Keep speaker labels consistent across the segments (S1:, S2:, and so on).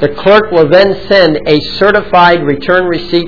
S1: the clerk will then send a certified return receipt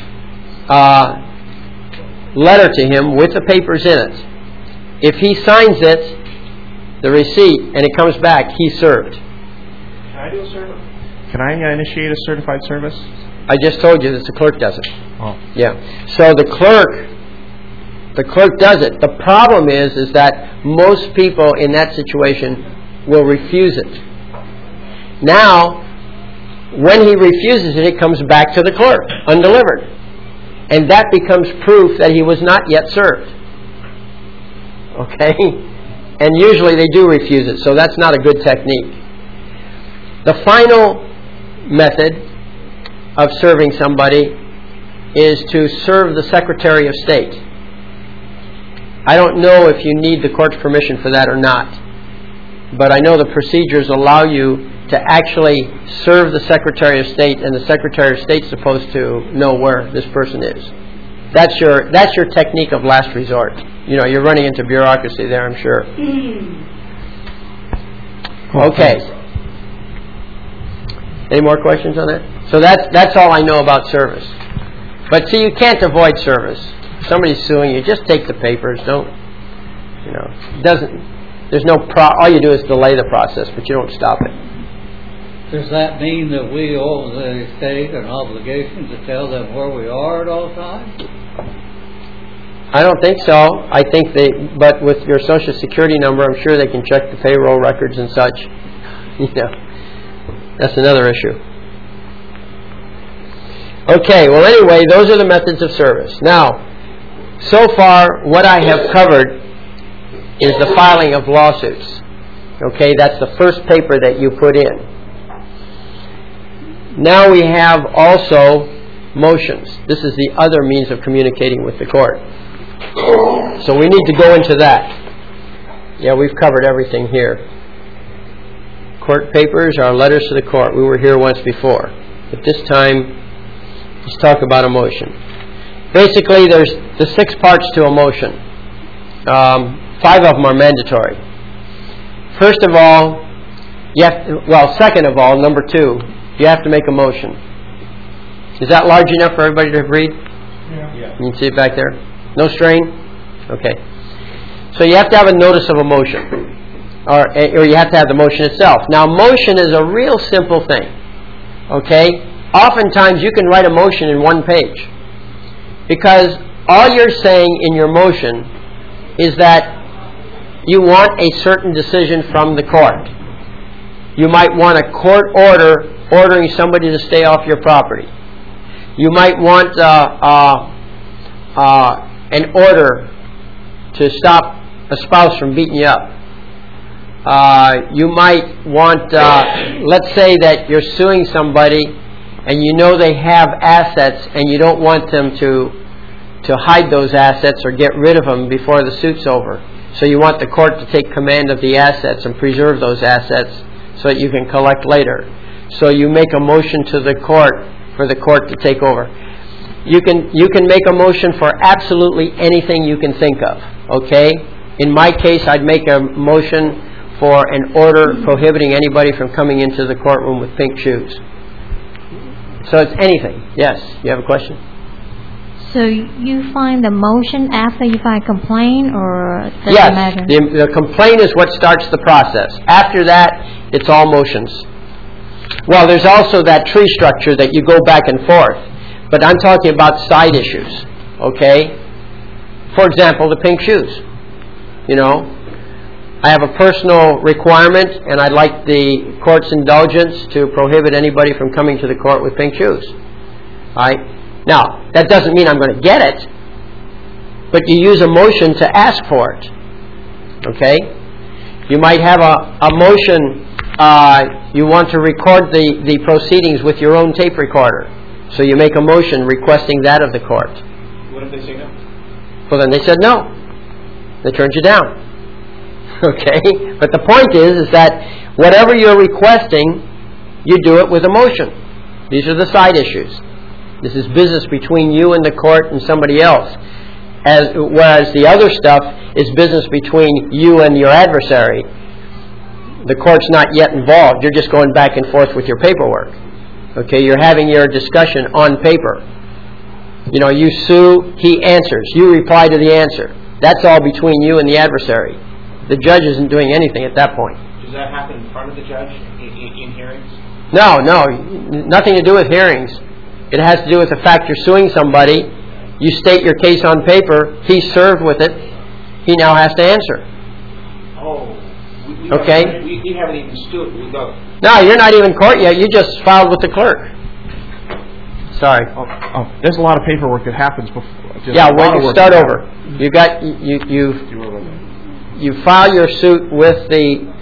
S1: letter to him with the papers in it. If he signs it, the receipt, and it comes back, he's served.
S2: Can I do a service? Can I initiate a certified service?
S1: I just told you that the clerk does it.
S2: Oh.
S1: Yeah. So the clerk does it. The problem is that most people in that situation will refuse it. Now, when he refuses it, it comes back to the clerk, undelivered. And that becomes proof that he was not yet served. Okay? And usually they do refuse it, so that's not a good technique. The final method of serving somebody is to serve the Secretary of State. I don't know if you need the court's permission for that or not, but I know the procedures allow you to actually serve the Secretary of State, and the Secretary of State's supposed to know where this person is. That's your technique of last resort. You know, you're running into bureaucracy there, I'm sure. Okay. Any more questions on that? So that's all I know about service. But see, you can't avoid service. If somebody's suing you, just take the papers. Don't, you know, there's no all you do is delay the process, but you don't stop it.
S3: Does that mean that we owe the state an obligation to tell them where we are at all times?
S1: I don't think so. I think but with your Social Security number, I'm sure they can check the payroll records and such. You know, that's another issue. Okay, well anyway, those are the methods of service. Now, so far, what I have covered is the filing of lawsuits. Okay, that's the first paper that you put in. Now we have also motions. This is the other means of communicating with the court. So we need to go into that. Yeah, we've covered everything here. Court papers are letters to the court. We were here once before. But this time, let's talk about a motion. Basically, there's the 6 parts to a motion. 5 of them are mandatory. First of all, second of all, number 2, you have to make a motion. Is that large enough for everybody to read?
S2: Yeah.
S1: You can see it back there? No strain? Okay. So you have to have a notice of a motion. Or you have to have the motion itself. Now, motion is a real simple thing. Okay? Oftentimes you can write a motion in 1 page. Because all you're saying in your motion is that you want a certain decision from the court. You might want a court order ordering somebody to stay off your property. You might want an order to stop a spouse from beating you up. You might want, let's say that you're suing somebody and you know they have assets and you don't want them to hide those assets or get rid of them before the suit's over. So you want the court to take command of the assets and preserve those assets so that you can collect later. So you make a motion to the court for the court to take over. You can make a motion for absolutely anything you can think of. Okay? In my case, I'd make a motion for an order prohibiting anybody from coming into the courtroom with pink shoes. So it's anything. Yes, you have a question?
S4: So you find the motion after you file a complaint, or does
S1: yes,
S4: it matter?
S1: The complaint is what starts the process. After that, it's all motions. Well, there's also that tree structure that you go back and forth. But I'm talking about side issues. Okay? For example, the pink shoes. You know, I have a personal requirement, and I'd like the court's indulgence to prohibit anybody from coming to the court with pink shoes. All right? Now, that doesn't mean I'm going to get it, but you use a motion to ask for it. Okay? You might have a motion, you want to record the proceedings with your own tape recorder. So you make a motion requesting that of the court.
S2: What if they say no?
S1: Well, then they said no. They turned you down. Okay? But the point is that whatever you're requesting, you do it with a motion. These are the side issues. This is business between you and the court and somebody else. Whereas the other stuff is business between you and your adversary. the court's not yet involved. You're just going back and forth with your paperwork. Okay, you're having your discussion on paper. You know, you sue, he answers. You reply to the answer. That's all between you and the adversary. The judge isn't doing anything at that point.
S2: Does that happen in front of the judge in hearings?
S1: No, nothing to do with hearings. It has to do with the fact you're suing somebody. You state your case on paper. He's served with it. He now has to answer.
S2: Oh.
S1: Okay?
S2: We haven't even stood. We go.
S1: No, you're not even in court yet. You just filed with the clerk. Sorry.
S2: Oh, there's a lot of paperwork that happens before.
S1: Yeah, when you start over. You file your suit with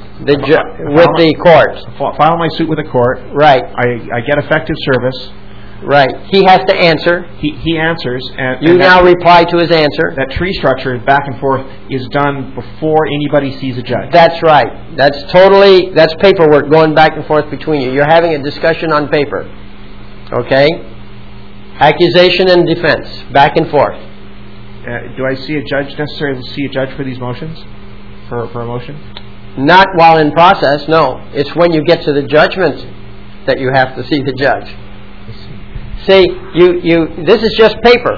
S1: the court.
S2: File my suit with the court.
S1: Right.
S2: I get effective service.
S1: Right. He has to answer.
S2: He answers. And
S1: you now reply to his answer.
S2: That tree structure, back and forth, is done before anybody sees a judge.
S1: That's right. That's paperwork going back and forth between you. You're having a discussion on paper. Okay? Accusation and defense, back and forth.
S2: Do I necessarily see a judge for these motions? For a motion?
S1: Not while in process, no. It's when you get to the judgment that you have to see the judge. See, this is just paper.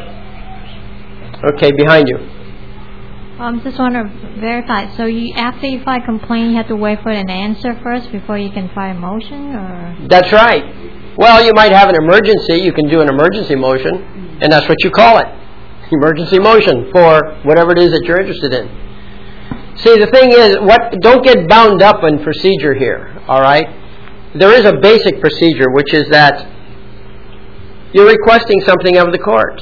S1: Okay, behind you.
S4: Just want to verify. So after you file a complaint, you have to wait for an answer first before you can file a motion, or?
S1: That's right. Well, you might have an emergency. You can do an emergency motion, and that's what you call it. Emergency motion for whatever it is that you're interested in. See, the thing is, don't get bound up in procedure here, all right? There is a basic procedure, which is that you're requesting something of the court,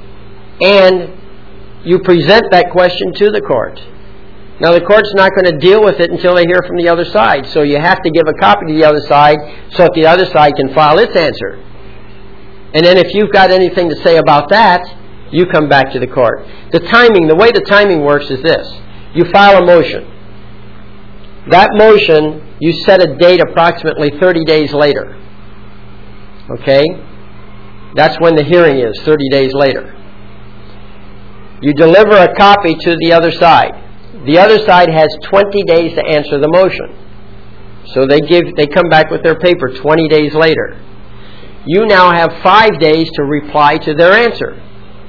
S1: and you present that question to the court. Now, the court's not going to deal with it until they hear from the other side, so you have to give a copy to the other side so that the other side can file its answer. And then if you've got anything to say about that, you come back to the court. The way the timing works is this. You file a motion. That motion, you set a date approximately 30 days later. Okay? That's when the hearing is, 30 days later. You deliver a copy to the other side. The other side has 20 days to answer the motion. So they come back with their paper 20 days later. You now have 5 days to reply to their answer.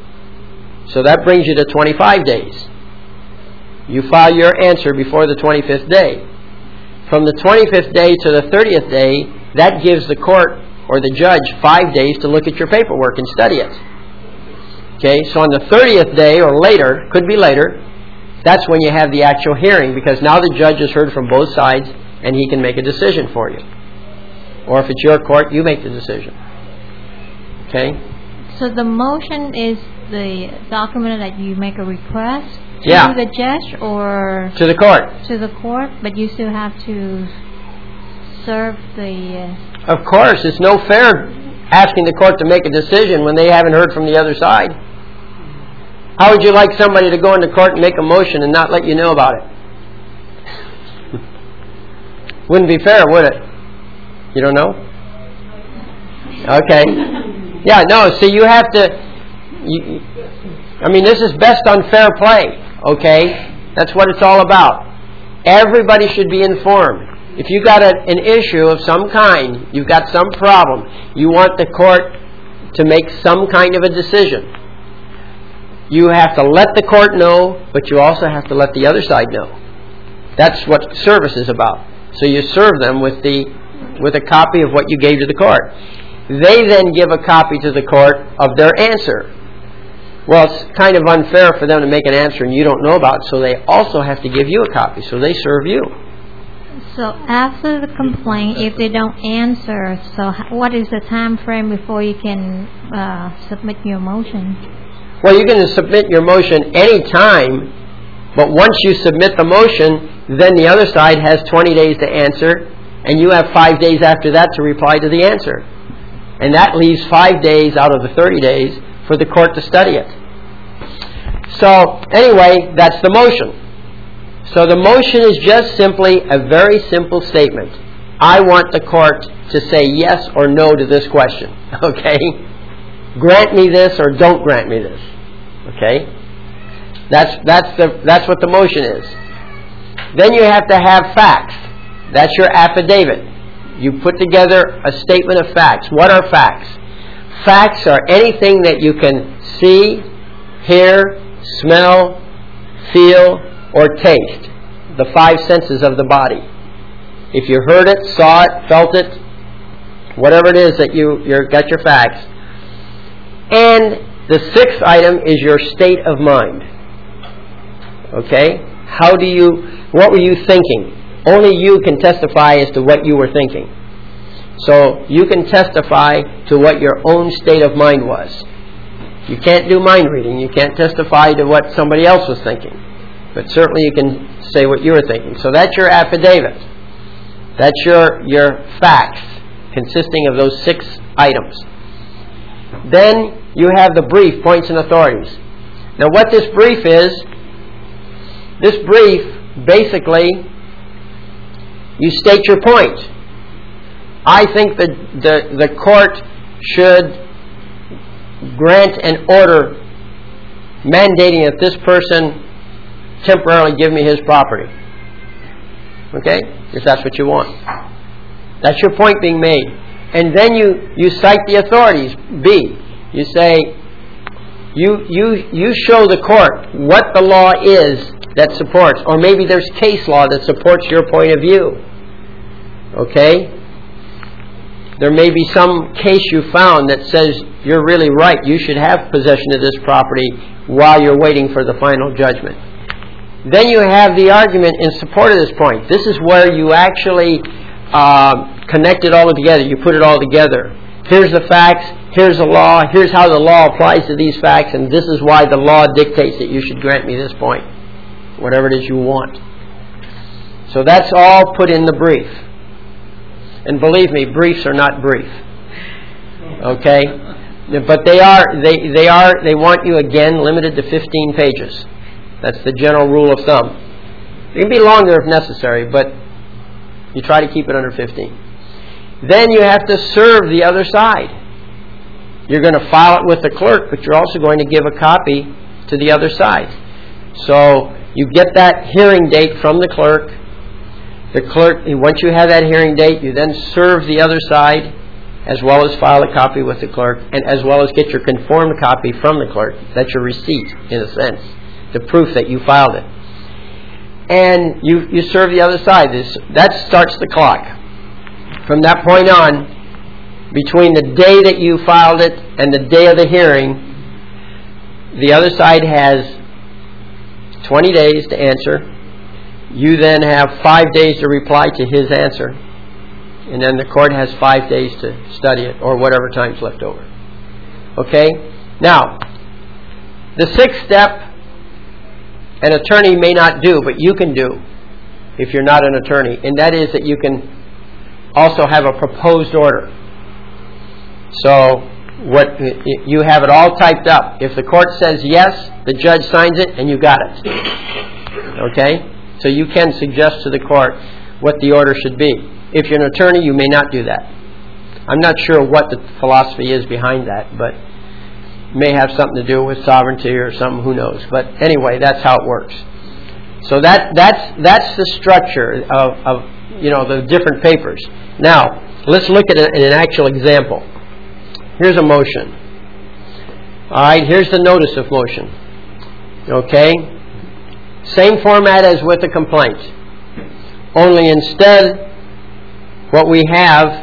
S1: So that brings you to 25 days. You file your answer before the 25th day. From the 25th day to the 30th day, that gives the court or the judge 5 days to look at your paperwork and study it. Okay, so on the 30th day or later, could be later, that's when you have the actual hearing, because now the judge has heard from both sides and he can make a decision for you. Or if it's your court, you make the decision. Okay?
S4: So the motion is the document that you make a request to the judge or
S1: to the court.
S4: To the court, but you still have to serve the...
S1: Of course, it's no fair asking the court to make a decision when they haven't heard from the other side. How would you like somebody to go into court and make a motion and not let you know about it? Wouldn't be fair, would it? You don't know? Okay. Yeah, no, see, you have to... this is best on fair play, okay? That's what it's all about. Everybody should be informed. If you got an issue of some kind, you've got some problem, you want the court to make some kind of a decision, you have to let the court know, but you also have to let the other side know. That's what service is about. So you serve them with a copy of what you gave to the court. They then give a copy to the court of their answer. Well, it's kind of unfair for them to make an answer and you don't know about it, so they also have to give you a copy, so they serve you.
S4: So after the complaint, if they don't answer, so what is the time frame before you can submit your motion?
S1: Well, you can submit your motion any time, but once you submit the motion, then the other side has 20 days to answer, and you have 5 days after that to reply to the answer. And that leaves 5 days out of the 30 days for the court to study it. So, anyway, that's the motion. So the motion is just simply a very simple statement. I want the court to say yes or no to this question. Okay? Grant me this or don't grant me this. Okay? That's what the motion is. Then you have to have facts. That's your affidavit. You put together a statement of facts. What are facts? Facts are anything that you can see, hear, smell, feel, or taste. The 5 senses of the body. If you heard it, saw it, felt it, whatever it is that you got your facts. And the 6th item is your state of mind. Okay? What were you thinking? Only you can testify as to what you were thinking. So you can testify to what your own state of mind was. You can't do mind reading. You can't testify to what somebody else was thinking. But certainly you can say what you were thinking. So that's your affidavit. That's your facts, consisting of those 6 items. Then you have the brief, points and authorities. Now what this brief is, basically, you state your point. I think that the court should grant an order mandating that this person temporarily give me his property. Okay? If that's what you want. That's your point being made. And then you cite the authorities. B. You say, you show the court what the law is that supports, or maybe there's case law that supports your point of view. Okay? There may be some case you found that says you're really right. You should have possession of this property while you're waiting for the final judgment. Then you have the argument in support of this point. This is where you actually connect it all together. You put it all together. Here's the facts. Here's the law. Here's how the law applies to these facts. And this is why the law dictates that you should grant me this point. Whatever it is you want. So that's all put in the brief. And believe me, briefs are not brief. Okay? But they want you again limited to 15 pages. That's the general rule of thumb. It can be longer if necessary, but you try to keep it under 15. Then you have to serve the other side. You're going to file it with the clerk, but you're also going to give a copy to the other side. So you get that hearing date from the clerk. The clerk, once you have that hearing date, you then serve the other side, as well as file a copy with the clerk, and as well as get your conformed copy from the clerk. That's your receipt, in a sense, the proof that you filed it. And you serve the other side. That starts the clock. From that point on, between the day that you filed it and the day of the hearing, the other side has 20 days to answer. You then have 5 days to reply to his answer. And then the court has 5 days to study it, or whatever time's left over. Okay? Now, the 6th step, an attorney may not do, but you can do if you're not an attorney. And that is that you can also have a proposed order. So you have it all typed up. If the court says yes, the judge signs it, and you got it. Okay? So you can suggest to the court what the order should be. If you're an attorney, you may not do that. I'm not sure what the philosophy is behind that, but it may have something to do with sovereignty or something, who knows. But anyway, that's how it works. So that's the structure of the different papers. Now, let's look at an actual example. Here's a motion. All right, here's the notice of motion. Okay? Same format as with the complaint. Only instead, what we have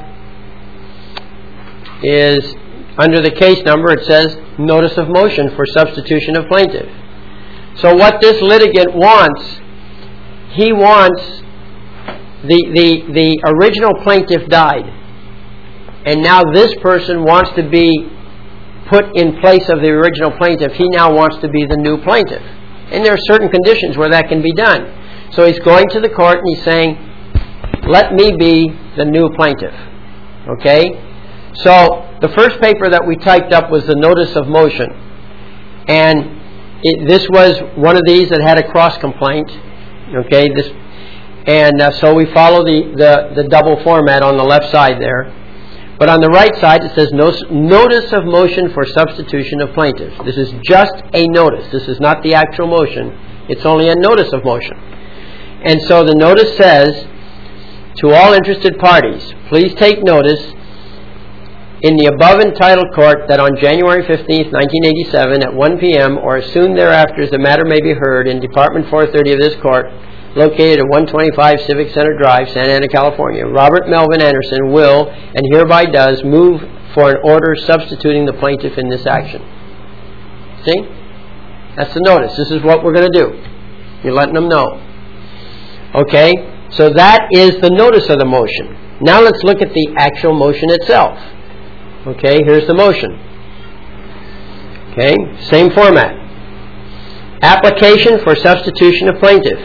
S1: is, under the case number, it says, notice of motion for substitution of plaintiff. So what this litigant wants, he wants, the original plaintiff died. And now this person wants to be put in place of the original plaintiff. He now wants to be the new plaintiff. And there are certain conditions where that can be done. So he's going to the court and he's saying, let me be the new plaintiff. Okay? So the first paper that we typed up was the notice of motion. And this was one of these that had a cross complaint. Okay? So we follow the double format on the left side there. But on the right side it says notice of motion for substitution of plaintiff. This is just a notice. This is not the actual motion. It's only a notice of motion. And so the notice says, To all interested parties, please take notice in the above entitled court that on January 15th, 1987 at 1 p.m. or as soon thereafter as the matter may be heard in Department 430 of this court, located at 125 Civic Center Drive, Santa Ana, California, Robert Melvin Anderson will and hereby does move for an order substituting the plaintiff in this action. See? That's the notice. This is what we're going to do. You're letting them know. Okay? So that is the notice of the motion. Now let's look at the actual motion itself. Okay, here's the motion. Okay, same format. Application for substitution of plaintiff.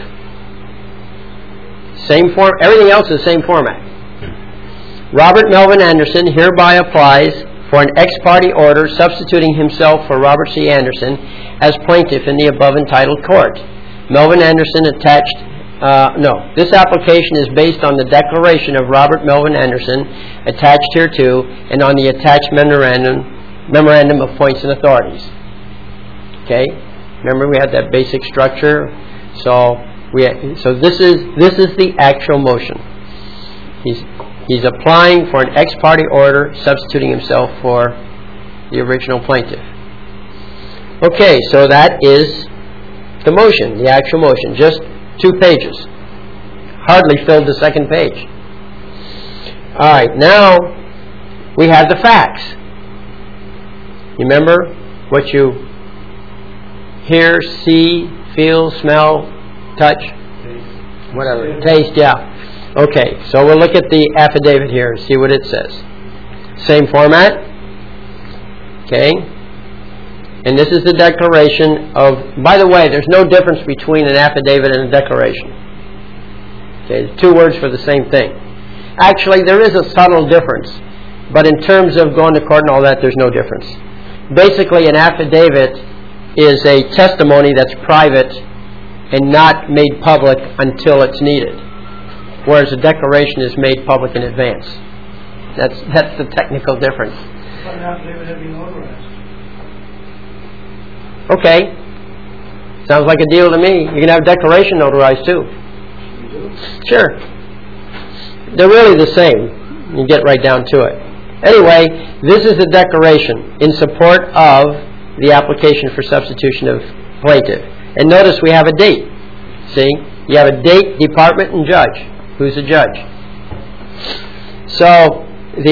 S1: Same form. Everything else is the same format. Robert Melvin Anderson hereby applies for an ex parte order substituting himself for Robert C. Anderson as plaintiff in the above entitled court. Melvin Anderson attached. This application is based on the declaration of Robert Melvin Anderson attached hereto and on the attached memorandum of points and authorities. Okay, remember we had that basic structure. So this is the actual motion. He's applying for an ex parte order, substituting himself for the original plaintiff. Okay, so that is the motion, the actual motion. Just 2 pages. Hardly filled the second page. Alright, now we have the facts. You remember what you hear, see, feel, smell, touch? Whatever. Taste, yeah. Okay, so we'll look at the affidavit here and see what it says. Same format. Okay. And this is the declaration of, by the way, there's no difference between an affidavit and a declaration. Okay, 2 words for the same thing. Actually, there is a subtle difference, but in terms of going to court and all that, there's no difference. Basically, an affidavit is a testimony that's private and not made public until it's needed, whereas a declaration is made public in advance. That's the technical difference.
S5: But an affidavit had been notarized.
S1: Okay. Sounds like a deal to me. You can have a declaration notarized too. Sure. They're really the same. You get right down to it. Anyway, this is the declaration in support of the application for substitution of plaintiff. And notice we have a date. See? You have a date, department, and judge. Who's the judge? So,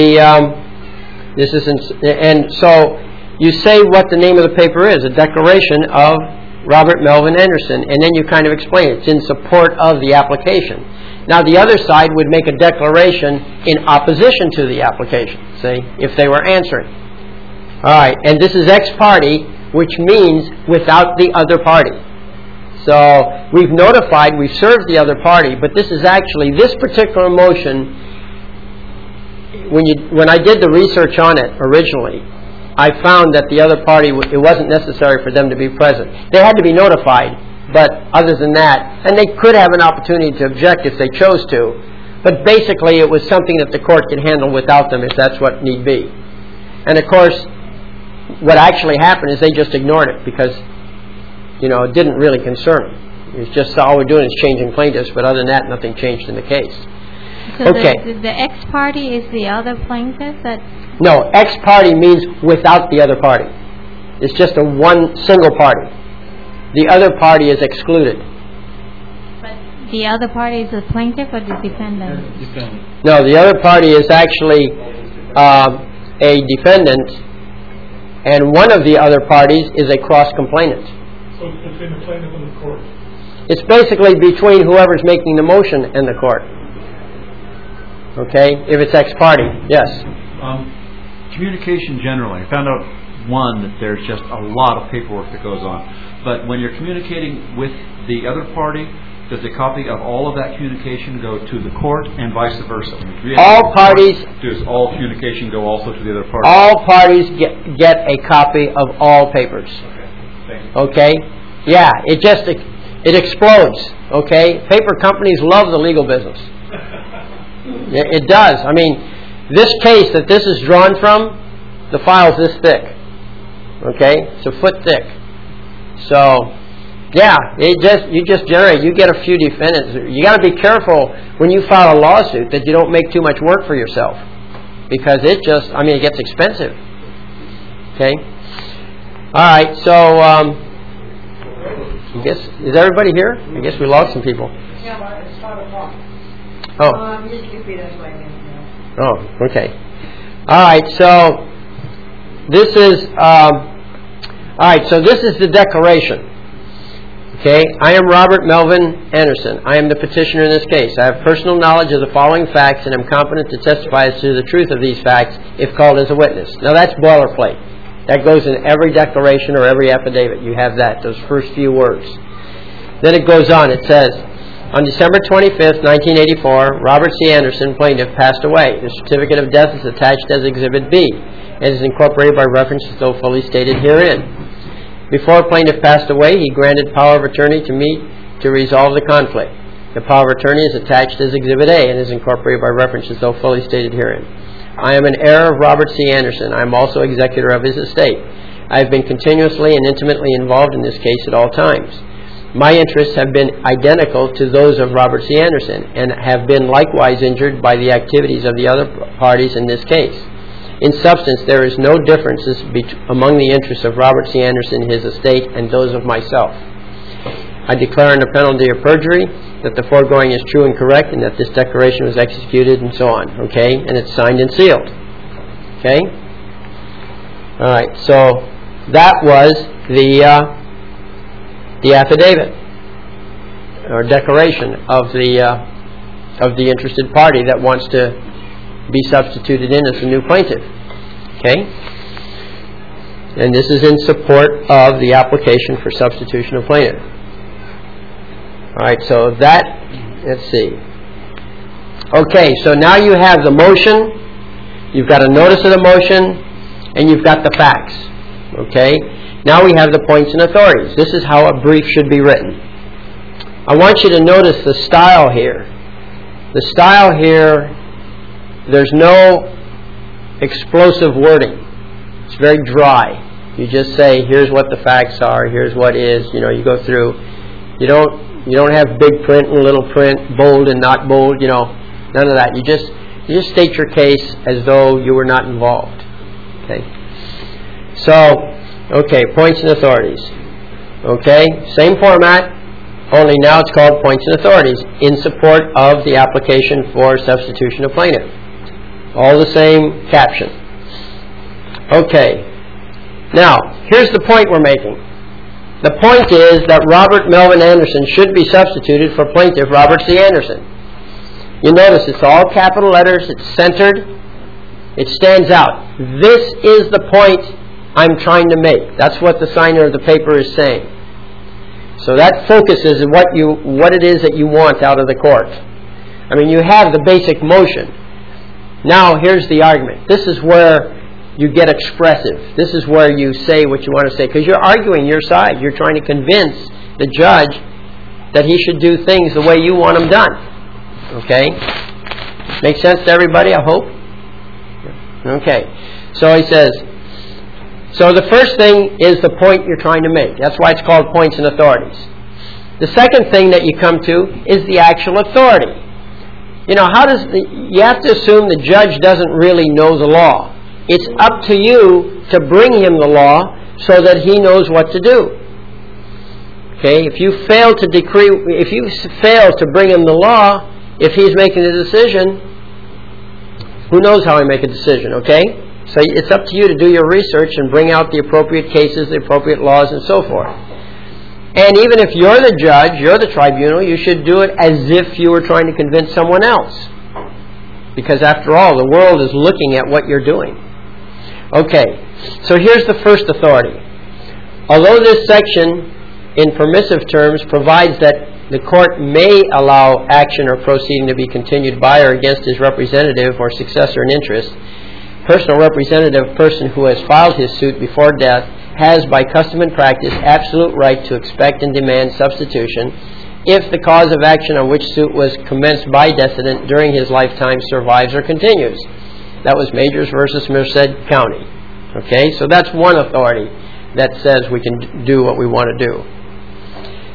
S1: so you say what the name of the paper is, a declaration of Robert Melvin Anderson, and then you kind of explain it. It's in support of the application. Now the other side would make a declaration in opposition to the application, see, if they were answering. Alright, and this is ex parte, which means without the other party. So we've notified, we've served the other party, but this is actually, this particular motion, when I did the research on it originally, I found that the other party, it wasn't necessary for them to be present. They had to be notified, but other than that, and they could have an opportunity to object if they chose to, but basically it was something that the court could handle without them if that's what need be. And of course, what actually happened is they just ignored it because, it didn't really concern them. It's just all we're doing is changing plaintiffs, but other than that, nothing changed in the case.
S4: So
S1: okay.
S4: The ex parte is the other plaintiff that...
S1: No, ex parte means without the other party. It's just a one single party. The other party is excluded.
S4: But the other party is the plaintiff or the defendant?
S1: No, the other party is actually a defendant, and one of the other parties is a cross-complainant.
S5: So it's between the plaintiff and the court?
S1: It's basically between whoever's making the motion and the court. Okay? If it's ex parte, yes.
S6: Communication generally. I found out, one, that there's just a lot of paperwork that goes on. But when you're communicating with the other party, does a copy of all of that communication go to the court and vice versa?
S1: All parties...
S6: Does all communication go also to the other party?
S1: All parties get a copy of all papers.
S6: Okay. Thank you.
S1: Okay? Yeah, it explodes. Okay? Paper companies love the legal business. It does. I mean, this case that this is drawn from, the file's this thick. Okay? It's a foot thick. So, Yeah, you just generate. You get a few defendants. You got to be careful when you file a lawsuit that you don't make too much work for yourself, because it gets expensive. Okay. All right. So, I guess is everybody here? I guess we lost some people.
S7: Yeah, but it's 5 o'clock.
S1: Oh.
S7: Just keep it this way.
S1: Oh. Okay. All right. So this is. All right. So this is the declaration. Okay, I am Robert Melvin Anderson. I am the petitioner in this case. I have personal knowledge of the following facts and am competent to testify as to the truth of these facts if called as a witness. Now that's boilerplate. That goes in every declaration or every affidavit. You have that, those first few words. Then it goes on. It says, on December 25th, 1984, Robert C. Anderson, plaintiff, passed away. The certificate of death is attached as Exhibit B and is incorporated by reference as though fully stated herein. Before plaintiff passed away, he granted power of attorney to me to resolve the conflict. The power of attorney is attached as Exhibit A and is incorporated by reference as though fully stated herein. I am an heir of Robert C. Anderson. I am also executor of his estate. I have been continuously and intimately involved in this case at all times. My interests have been identical to those of Robert C. Anderson and have been likewise injured by the activities of the other parties in this case. In substance, there is no differences among the interests of Robert C. Anderson, his estate, and those of myself. I declare under penalty of perjury that the foregoing is true and correct, and that this declaration was executed, and so on. Okay, and it's signed and sealed. Okay. All right. So that was the affidavit or declaration of the interested party that wants to be substituted in as a new plaintiff. Okay? And this is in support of the application for substitution of plaintiff. Alright, so that, let's see. Okay, so now you have the motion, you've got a notice of the motion, and you've got the facts. Okay? Now we have the points and authorities. This is how a brief should be written. I want you to notice the style here. The style here, there's no explosive wording. It's very dry. You just say, here's what the facts are, here's what is, you go through. You don't have big print and little print, bold and not bold, none of that. You just state your case as though you were not involved. Okay. So, points and authorities. Okay, same format, only now it's called points and authorities in support of the application for substitution of plaintiff. All the same caption. Okay. Now, here's the point we're making. The point is that Robert Melvin Anderson should be substituted for plaintiff Robert C. Anderson. You notice it's all capital letters, it's centered, it stands out. This is the point I'm trying to make. That's what the signer of the paper is saying. So that focuses on what it is that you want out of the court. I mean, you have the basic motion. Now, here's the argument. This is where you get expressive. This is where you say what you want to say, because you're arguing your side. You're trying to convince the judge that he should do things the way you want them done. Okay? Make sense to everybody, I hope? Okay. So he says, so the first thing is the point you're trying to make. That's why it's called points and authorities. The second thing that you come to is the actual authority. You have to assume the judge doesn't really know the law. It's up to you to bring him the law so that he knows what to do. Okay, if you fail to bring him the law, if he's making a decision, who knows how he make a decision, okay? So it's up to you to do your research and bring out the appropriate cases, the appropriate laws, and so forth. And even if you're the judge, you're the tribunal, you should do it as if you were trying to convince someone else. Because after all, the world is looking at what you're doing. Okay, so here's the first authority. Although this section, in permissive terms, provides that the court may allow action or proceeding to be continued by or against his representative or successor in interest, personal representative person who has filed his suit before death has, by custom and practice, absolute right to expect and demand substitution if the cause of action on which suit was commenced by decedent during his lifetime survives or continues. That was Majors versus Merced County. Okay, so that's one authority that says we can do what we want to do.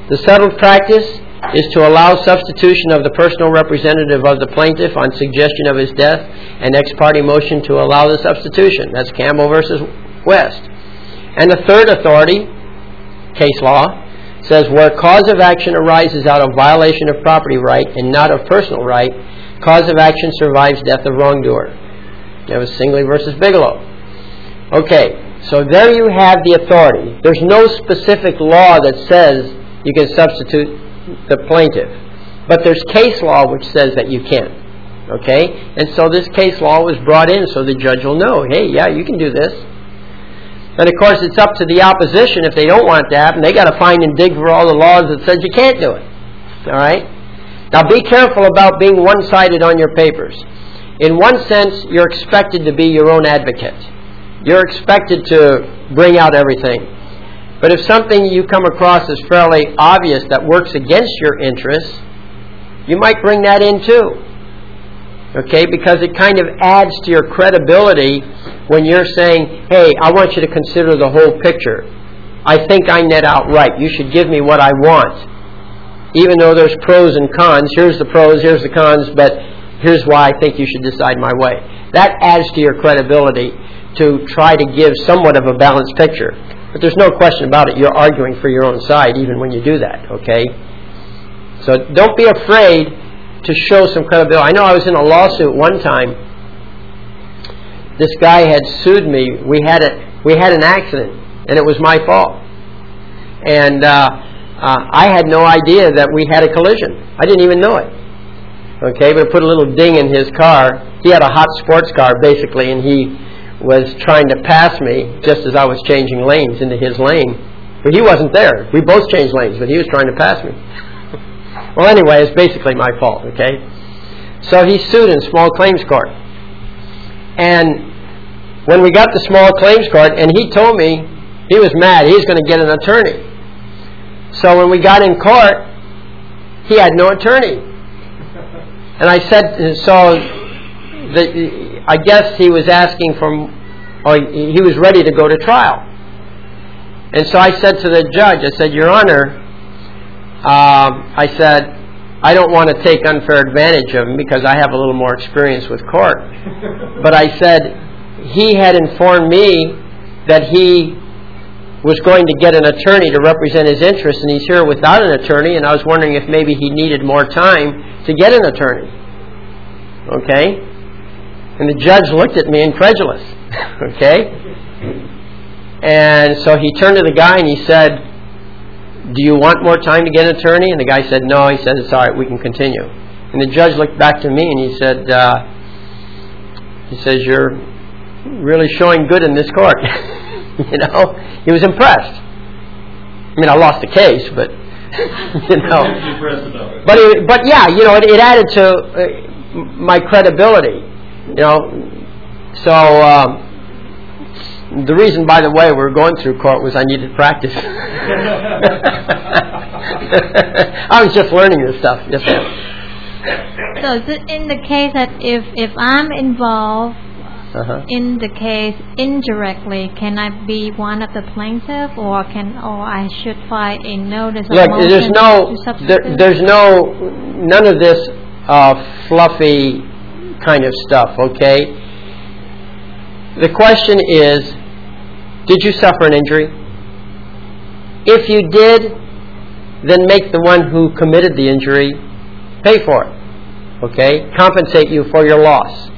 S1: The settled practice is to allow substitution of the personal representative of the plaintiff on suggestion of his death, and ex parte motion to allow the substitution. That's Campbell versus West. And the third authority, case law, says where cause of action arises out of violation of property right and not of personal right, cause of action survives death of wrongdoer. That was Singley versus Bigelow. Okay, so there you have the authority. There's no specific law that says you can substitute the plaintiff. But there's case law which says that you can. Okay? And so this case law was brought in so the judge will know, hey, yeah, you can do this. And of course it's up to the opposition if they don't want it to happen. They got to find and dig for all the laws that says you can't do it. Alright? Now be careful about being one-sided on your papers. In one sense, you're expected to be your own advocate. You're expected to bring out everything. But if something you come across is fairly obvious that works against your interests, you might bring that in too. Okay? Because it kind of adds to your credibility when you're saying, hey, I want you to consider the whole picture. I think I net out right. You should give me what I want. Even though there's pros and cons. Here's the pros, here's the cons, but here's why I think you should decide my way. That adds to your credibility to try to give somewhat of a balanced picture. But there's no question about it. You're arguing for your own side even when you do that, okay? So don't be afraid to show some credibility. I know I was in a lawsuit one time. This guy had sued me. We had an accident, and it was my fault. And I had no idea that we had a collision. I didn't even know it. Okay, but I put a little ding in his car. He had a hot sports car, basically, and he was trying to pass me just as I was changing lanes into his lane. But he wasn't there. We both changed lanes, but he was trying to pass me. Well, anyway, it's basically my fault, okay? So he sued in small claims court. And when we got to small claims court, and he told me he was mad, he was going to get an attorney. So when we got in court, he had no attorney. And I said, so I guess he was asking for, or he was ready to go to trial. And so I said to the judge, I said, Your Honor, I said, I don't want to take unfair advantage of him because I have a little more experience with court. But I said, he had informed me that he was going to get an attorney to represent his interests, and he's here without an attorney, and I was wondering if maybe he needed more time to get an attorney. Okay? And the judge looked at me incredulous. Okay? And so he turned to the guy and he said, do you want more time to get an attorney? And the guy said, no. He said, it's all right, we can continue. And the judge looked back to me and he says, you're really showing good in this court. You know? He was impressed. I mean, I lost the case, but, you know. But yeah, you know, it added to my credibility. You know, so the reason, by the way, we were going through court was I needed practice. I was just learning this stuff. Yes, ma'am.
S4: So is it in the case that if I'm involved in the case indirectly, can I be one of the plaintiff, or I should file a notice of motion to substitute?
S1: There's none of this fluffy kind of stuff, okay? The question is, did you suffer an injury? If you did, then make the one who committed the injury pay for it, okay? Compensate you for your loss.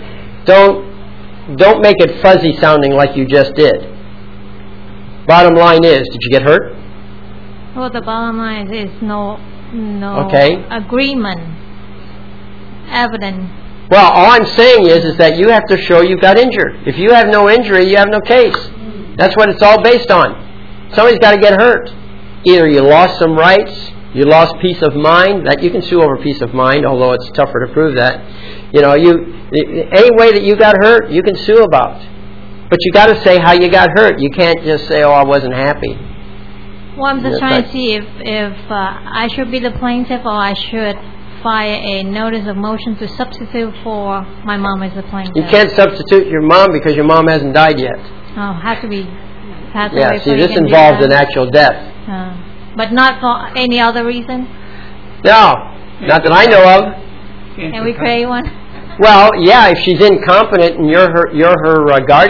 S1: Don't make it fuzzy sounding like you just did. Bottom line is, did you get hurt?
S4: Well, the bottom line is no agreement, evidence.
S1: Well, all I'm saying is that you have to show you got injured. If you have no injury, you have no case. That's what it's all based on. Somebody's got to get hurt. Either you lost some rights, you lost peace of mind. That you can sue over peace of mind, although it's tougher to prove that. You know, any way that you got hurt, you can sue about. But you got to say how you got hurt. You can't just say, "Oh, I wasn't happy."
S4: Well, I'm just trying to see if I should be the plaintiff or I should file a notice of motion to substitute for my mom as the plaintiff.
S1: You can't substitute your mom because your mom hasn't died yet.
S4: Oh, has to be.
S1: Yeah, see, this involves an actual death.
S4: But not for any other reason?
S1: No, not that I know of.
S4: Can we create one?
S1: Well, yeah, if she's incompetent and you're her guardian.